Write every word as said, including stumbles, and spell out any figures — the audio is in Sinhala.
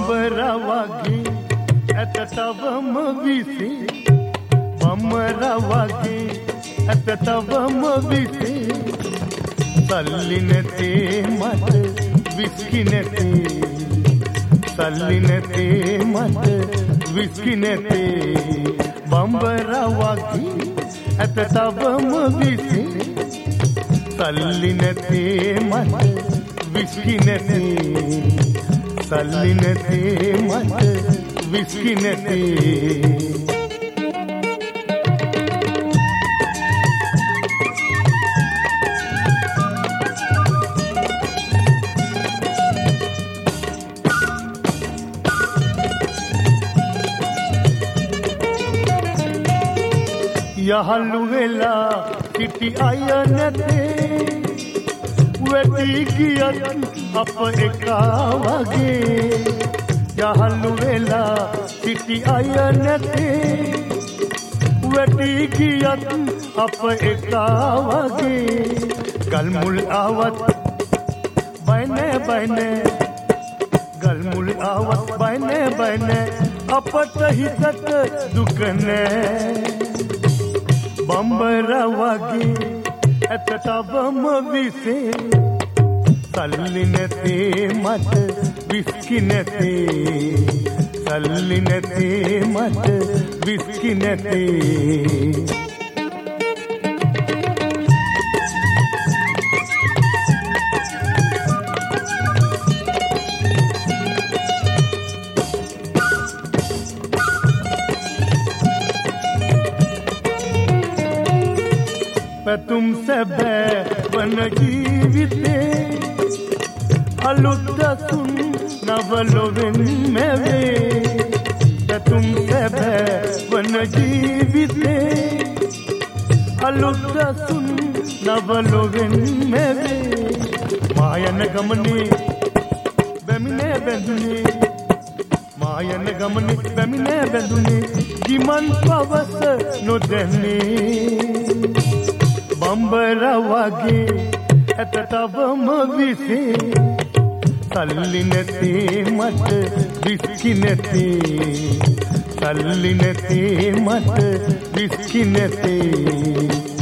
බම්බරා වගේ ඇත තවම විසි බම්බරා වගේ ඇත තවම විසි සල්ලි නැතේ මට විස්කි නැතේ සල්ලි නැතේ මට විස්කි නැතේ බම්බරා වගේ ඇත තවම විසි සල්ලි නැතේ මට විස්කි නැතේ සල්ලි නැතේ මට විස්කි නැතේ යහළු වෙලා සිටි අය නැතේ වැටි ගියත් අප එකා වගේ යහළු වෙලා සිටි අය නැතේ වැටි ගියත් අප එකා වගේ ගල් මුල් ආවත් බය නැ බය නැ ගල් මුල් ආවත් බය නැ බය නැ අපට හිතට දුක නැ බම්බරා වගේ ඇත තවම විසේ සල්ලි නැතේ මට විස්කි නැතේ සල්ලි නැතේ මට විස්කි නැතේ පැතුම් සැබෑ වන ජීවිතේ අලුත් දසුන් නවලොවෙන් මැවේ පැතුම් සැබෑ වන ජීවිතේ අලුත් දසුන් නවලොවෙන් මැවේ මායන ගමනේ බැමිනේ බැඳුනේ මායන ගමනේ බැමිනේ බැඳුනේ ගිමන් පවස නොදැන්නේ බම්බරා වගේ ඇත තවම විසේ සල්ලි නැතේ මට විස්කි නැතේ සල්ලි නැතේ මට විස්කි නැතේ